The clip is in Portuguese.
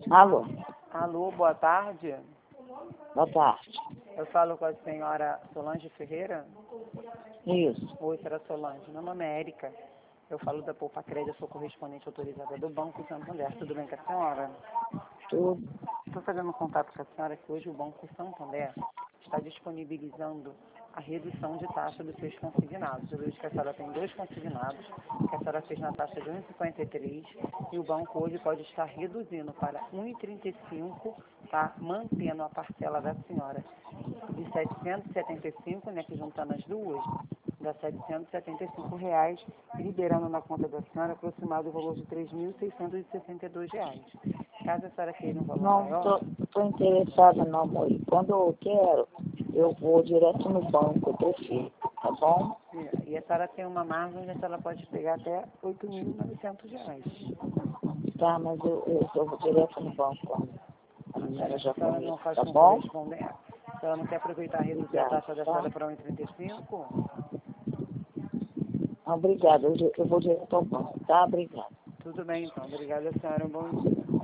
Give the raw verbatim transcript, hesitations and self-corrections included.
Alô? Alô, boa tarde. Boa tarde. Eu falo com a senhora Solange Ferreira? Isso. Oi, senhora Solange. Meu nome é Érica. Eu falo da Poupa Crédito, sou correspondente autorizada do Banco Santander. Tudo bem com a senhora? Tudo. Estou fazendo um contato com a senhora que hoje o Banco Santander está disponibilizando a redução de taxa dos seus consignados. Eu vejo que a senhora tem dois consignados, que a senhora fez na taxa de um vírgula cinquenta e três e o banco hoje pode estar reduzindo para um vírgula trinta e cinco, tá? Mantendo a parcela da senhora de setecentos e setenta e cinco, né, que juntando as duas, dá setecentos e setenta e cinco reais, e liberando na conta da senhora aproximado o valor de três mil seiscentos e sessenta e dois reais. Caso a senhora queira um valor Não maior... estou interessada não, amor. Quando eu quero, eu vou direto no banco, eu prefiro, tá bom? E a senhora tem uma margem onde a senhora pode pegar até oito mil e novecentos reais. Tá, mas eu, eu, eu vou direto no banco quando a senhora já A senhora comigo, não faz tá com bom? correspondência? A senhora não quer aproveitar e reduzir a Obrigada, taxa da tá? senhora para um vírgula trinta e cinco? Obrigada, eu, eu vou direto ao banco, tá? Obrigada. Tudo bem, então. Obrigada, senhora. Um bom dia.